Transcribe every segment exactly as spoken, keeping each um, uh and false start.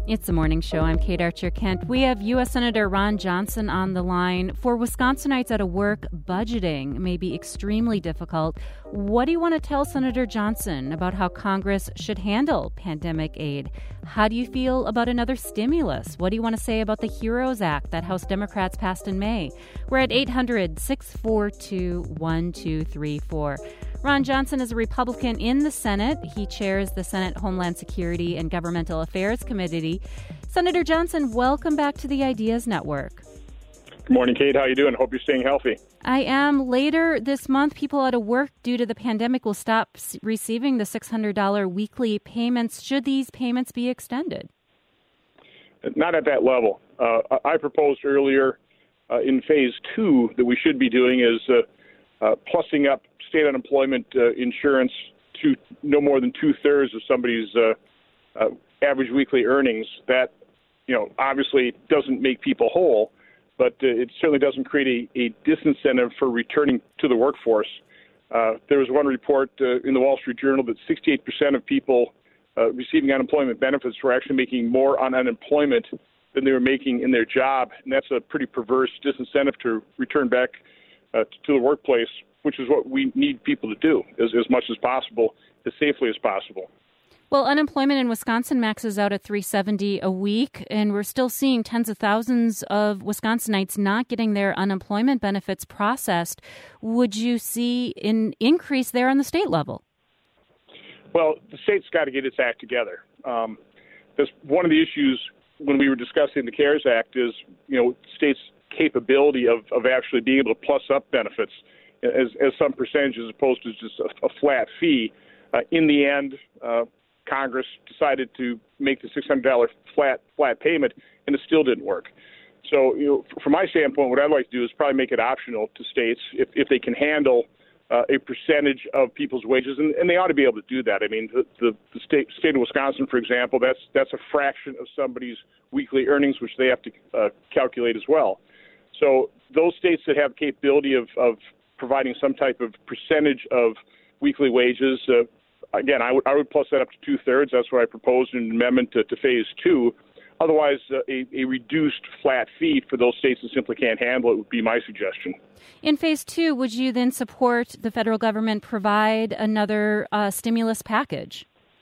It's the morning show. I'm Kate Archer-Kent. We have U S. Senator Ron Johnson on the line. For Wisconsinites out of work, budgeting may be extremely difficult. What do you want to tell Senator Johnson about how Congress should handle pandemic aid? How do you feel about another stimulus? What do you want to say about the HEROES Act that House Democrats passed in May? We're at eight hundred, six four two, one two three four. Ron Johnson is a Republican in the Senate. He chairs the Senate Homeland Security and Governmental Affairs Committee. Senator Johnson, welcome back to the Ideas Network. Good morning, Kate. How are you doing? Hope you're staying healthy. I am. Later this month, people out of work due to the pandemic will stop receiving the six hundred dollars weekly payments. Should these payments be extended? Not at that level. Uh, I proposed earlier uh, in phase two that we should be doing is uh, uh, plussing up state unemployment uh, insurance to no more than two-thirds of somebody's uh, uh, average weekly earnings. That, you know, obviously doesn't make people whole, but uh, it certainly doesn't create a, a disincentive for returning to the workforce. Uh, there was one report uh, in the Wall Street Journal that sixty-eight percent of people uh, receiving unemployment benefits were actually making more on unemployment than they were making in their job, and that's a pretty perverse disincentive to return back uh, to the workplace, which is what we need people to do as, as much as possible, as safely as possible. Well, unemployment in Wisconsin maxes out at three hundred seventy dollars a week, and we're still seeing tens of thousands of Wisconsinites not getting their unemployment benefits processed. Would you see an increase there on the state level? Well, the state's got to get its act together. Um, that's one of the issues when we were discussing the CARES Act is, you know, states' capability of, of actually being able to plus up benefits as, as some percentage as opposed to just a, a flat fee. Uh, in the end, uh, Congress decided to make the six hundred dollars flat flat payment, and it still didn't work. So, you know, from my standpoint, what I'd like to do is probably make it optional to states if, if they can handle uh, a percentage of people's wages, and, and they ought to be able to do that. I mean, the, the, the state state of Wisconsin, for example, that's that's a fraction of somebody's weekly earnings, which they have to uh, calculate as well. So those states that have capability of, of providing some type of percentage of weekly wages, uh, again, I would I would plus that up to two-thirds. That's what I proposed in an amendment to, to phase two. Otherwise, uh, a, a reduced flat fee for those states that simply can't handle it would be my suggestion. In phase two, would you then support the federal government provide another uh, stimulus package?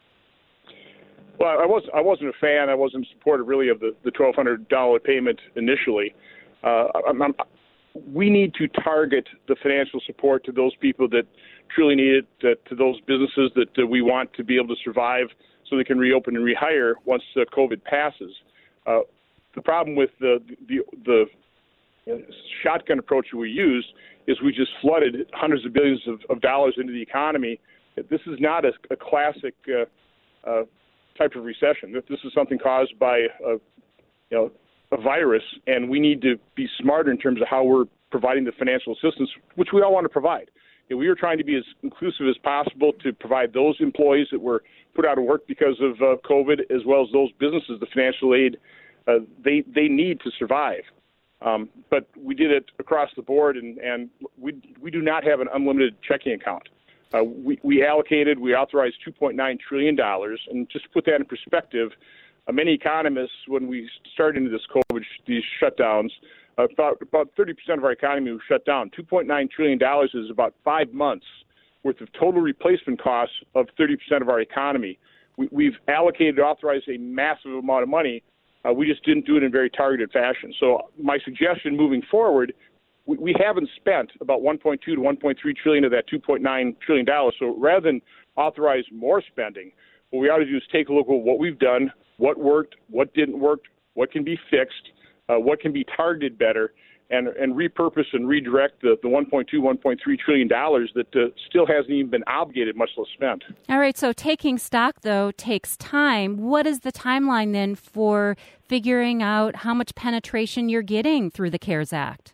Well, I was I wasn't a fan. I wasn't supportive really of the, the twelve hundred dollars payment initially. Uh, I'm, I'm, we need to target the financial support to those people that truly need it, uh, to those businesses that uh, we want to be able to survive so they can reopen and rehire once uh, COVID passes. Uh, the problem with the the, the you know, shotgun approach that we used is we just flooded hundreds of billions of, of dollars into the economy. This is not a, a classic uh, uh, type of recession. This is something caused by a, you know, a virus, and we need to be smarter in terms of how we're providing the financial assistance, which we all want to provide. You know, we are trying to be as inclusive as possible to provide those employees that were put out of work because of uh, COVID, as well as those businesses, the financial aid uh, they they need to survive. Um, but we did it across the board, and, and we we do not have an unlimited checking account. Uh, we, we allocated, we authorized two point nine trillion dollars, and just to put that in perspective, uh, many economists, when we started into this COVID, these shutdowns, uh, about, about thirty percent of our economy was shut down. two point nine trillion dollars is about five months worth of total replacement costs of thirty percent of our economy. We, we've allocated, authorized a massive amount of money. Uh, we just didn't do it in a very targeted fashion. So my suggestion moving forward, we, we haven't spent about one point two to one point three trillion of that two point nine trillion dollars. So rather than authorize more spending, what we ought to do is take a look at what we've done, what worked, what didn't work, what can be fixed, uh, what can be targeted better, and, and repurpose and redirect the, the one point two, one point three trillion dollars that uh, still hasn't even been obligated, much less spent. All right, so taking stock, though, takes time. What is the timeline then for figuring out how much penetration you're getting through the CARES Act?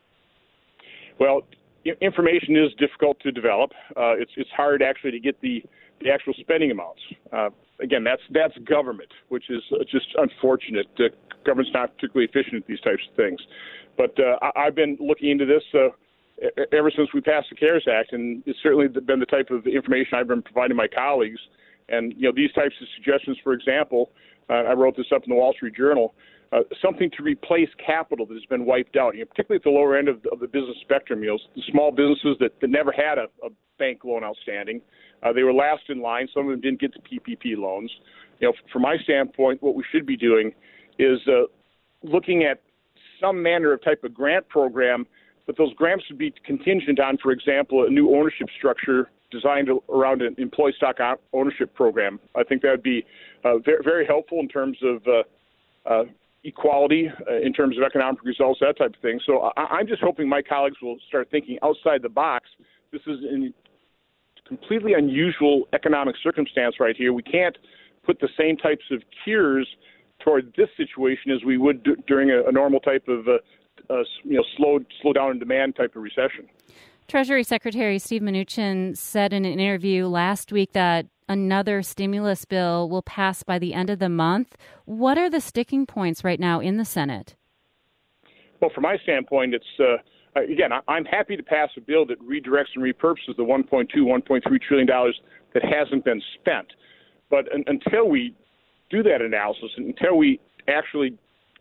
Well, information is difficult to develop. Uh, it's it's hard actually to get the, the actual spending amounts. Uh, again, that's that's government, which is just unfortunate. Uh, government's not particularly efficient at these types of things. But uh, I, I've been looking into this uh, ever since we passed the CARES Act, and it's certainly been the type of information I've been providing my colleagues. And, you know, these types of suggestions, for example, uh, I wrote this up in the Wall Street Journal, uh, something to replace capital that has been wiped out, you know, particularly at the lower end of the, of the business spectrum, you know, the small businesses that, that never had a, a bank loan outstanding. Uh, they were last in line. Some of them didn't get the P P P loans. You know, from my standpoint, what we should be doing is uh, looking at some manner of type of grant program, but those grants would be contingent on, for example, a new ownership structure designed around an employee stock ownership program. I think that would be uh, very, very helpful in terms of uh, uh, equality, uh, in terms of economic results, that type of thing. So I, I'm just hoping my colleagues will start thinking outside the box. This is a completely unusual economic circumstance right here. We can't put the same types of cures toward this situation as we would d- during a, a normal type of uh, uh, you know slow slow down in demand type of recession. Treasury Secretary Steve Mnuchin said in an interview last week that another stimulus bill will pass by the end of the month. What are the sticking points right now in the Senate? Well, from my standpoint, it's uh, again, I, I'm happy to pass a bill that redirects and repurposes the one point two, one point three trillion dollars that hasn't been spent. But un- until we do that analysis, and until we actually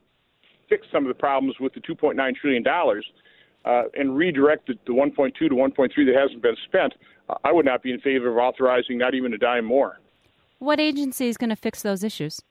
fix some of the problems with the two point nine trillion dollars, Uh, and redirect the, the one point two to one point three that hasn't been spent, uh, I would not be in favor of authorizing not even a dime more. What agency is going to fix those issues?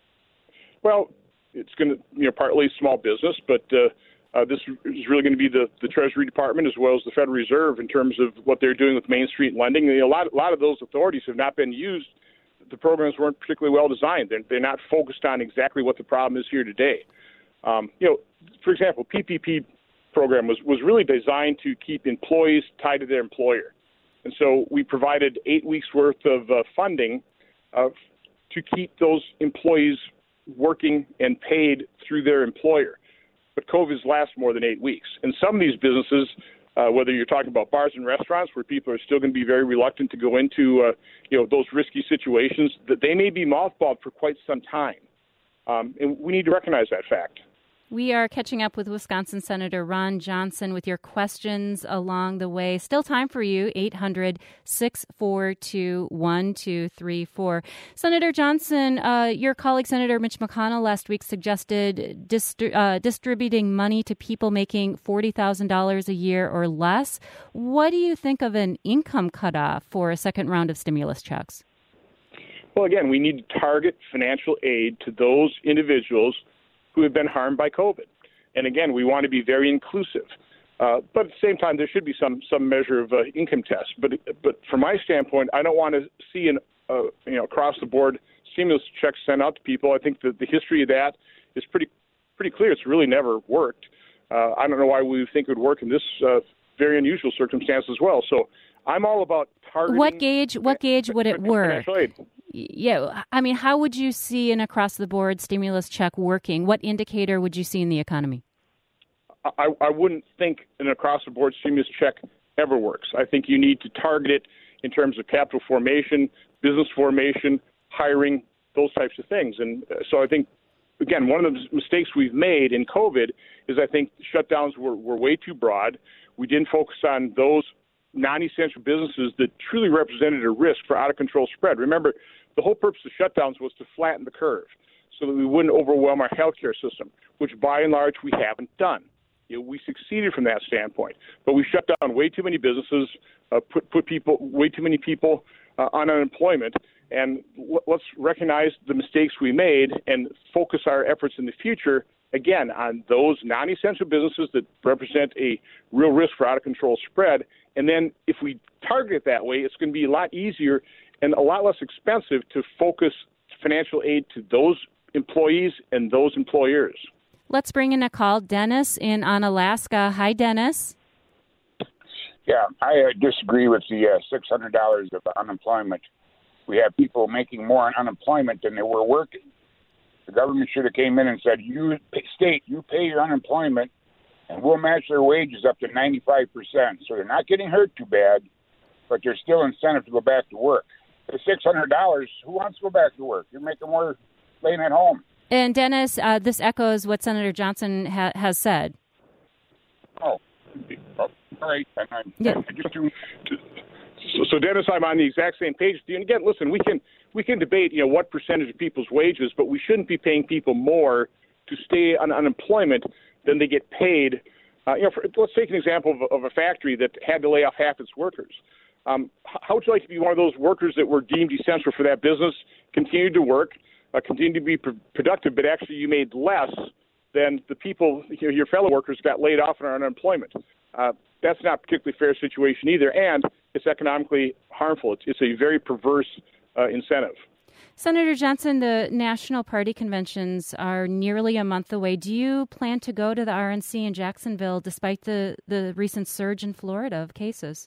Well, it's going to, you know, partly small business, but uh, uh, this is really going to be the, the Treasury Department as well as the Federal Reserve in terms of what they're doing with Main Street lending. You know, a lot, a lot of those authorities have not been used. The programs weren't particularly well designed. They're, they're not focused on exactly what the problem is here today. Um, you know, for example, P P P program was, was really designed to keep employees tied to their employer. And so we provided eight weeks worth of uh, funding uh, to keep those employees working and paid through their employer. But COVID's last more than eight weeks. And some of these businesses, uh, whether you're talking about bars and restaurants where people are still going to be very reluctant to go into uh, you know, those risky situations, that they may be mothballed for quite some time. Um, and we need to recognize that fact. We are catching up with Wisconsin Senator Ron Johnson with your questions along the way. Still time for you, eight hundred, six four two, one two three four. Senator Johnson, uh, your colleague Senator Mitch McConnell last week suggested distri- uh, distributing money to people making forty thousand dollars a year or less. What do you think of an income cutoff for a second round of stimulus checks? Well, again, we need to target financial aid to those individuals who have been harmed by COVID. And again, we want to be very inclusive. Uh, but at the same time, there should be some some measure of uh, income test. But but from my standpoint, I don't want to see an uh, you know across the board stimulus checks sent out to people. I think that the history of that is pretty pretty clear. It's really never worked. Uh, I don't know why we think it would work in this uh, very unusual circumstance as well. So I'm all about targeting. What gauge? What gauge would it work? Yeah, I mean, how would you see an across-the-board stimulus check working? What indicator would you see in the economy? I, I wouldn't think an across-the-board stimulus check ever works. I think you need to target it in terms of capital formation, business formation, hiring, those types of things. And so I think, again, one of the mistakes we've made in COVID is I think shutdowns were, were way too broad. We didn't focus on those non-essential businesses that truly represented a risk for out-of-control spread. Remember, the whole purpose of shutdowns was to flatten the curve so that we wouldn't overwhelm our healthcare system, which by and large we haven't done. You know, we succeeded from that standpoint, but we shut down way too many businesses, uh, put put people, way too many people uh, on unemployment, and l- let's recognize the mistakes we made and focus our efforts in the future again on those non-essential businesses that represent a real risk for out-of-control spread. And then if we target it that way, it's going to be a lot easier and a lot less expensive to focus financial aid to those employees and those employers. Let's bring in a call. Dennis in on Alaska. Hi, Dennis. Yeah, I uh, disagree with the uh, six hundred dollars of unemployment. We have people making more on unemployment than they were working. The government should have came in and said, you state, you pay your unemployment, and we'll match their wages up to ninety-five percent. So they're not getting hurt too bad, but there's still incentive to go back to work. The six hundred dollars, who wants to go back to work? You're making more staying at home. And Dennis, uh, this echoes what Senator Johnson ha- has said. Oh, oh all right. I, I, yeah. I just to, So, so Dennis, I'm on the exact same page. And again, listen, we can we can debate, you know, what percentage of people's wages, but we shouldn't be paying people more to stay on unemployment than they get paid. Uh, you know, for, let's take an example of, of a factory that had to lay off half its workers. Um, how would you like to be one of those workers that were deemed essential for that business, continued to work, uh, continued to be pr- productive, but actually you made less than the people, you know, your fellow workers got laid off and are on unemployment? Uh, that's not a particularly fair situation either, and it's economically harmful. It's, it's a very perverse uh, incentive. Senator Johnson, the national party conventions are nearly a month away. Do you plan to go to the R N C in Jacksonville despite the, the recent surge in Florida of cases?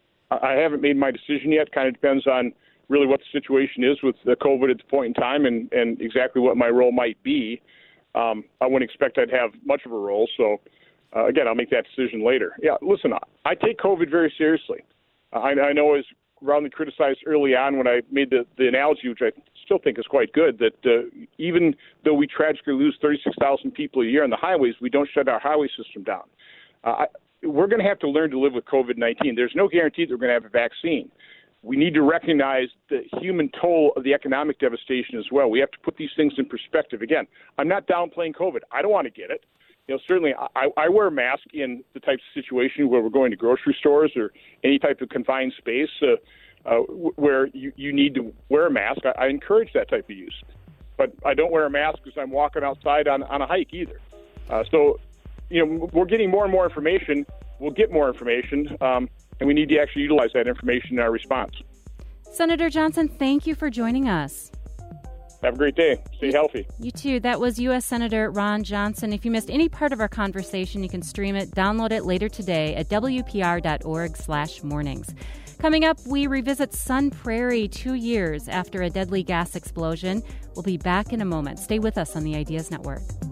I haven't made my decision yet. Kind of depends on really what the situation is with the COVID at the point in time and, and exactly what my role might be. Um, I wouldn't expect I'd have much of a role. So, uh, again, I'll make that decision later. Yeah, listen, I take COVID very seriously. I, I know I was roundly criticized early on when I made the, the analogy, which I still think is quite good, that uh, even though we tragically lose thirty-six thousand people a year on the highways, we don't shut our highway system down. Uh, I, we're going to have to learn to live with COVID nineteen. There's no guarantee that we're going to have a vaccine. We need to recognize the human toll of the economic devastation as well. We have to put these things in perspective. Again, I'm not downplaying COVID. I don't want to get it. You know, certainly I, I wear a mask in the types of situation where we're going to grocery stores or any type of confined space uh, uh, where you, you need to wear a mask. I, I encourage that type of use. But I don't wear a mask because I'm walking outside on, on a hike either. Uh, so, you know, we're getting more and more information. We'll get more information, um, and we need to actually utilize that information in our response. Senator Johnson, thank you for joining us. Have a great day. Stay healthy. You too. That was U S Senator Ron Johnson. If you missed any part of our conversation, you can stream it, download it later today at W P R dot org slash mornings. Coming up, we revisit Sun Prairie two years after a deadly gas explosion. We'll be back in a moment. Stay with us on the Ideas Network.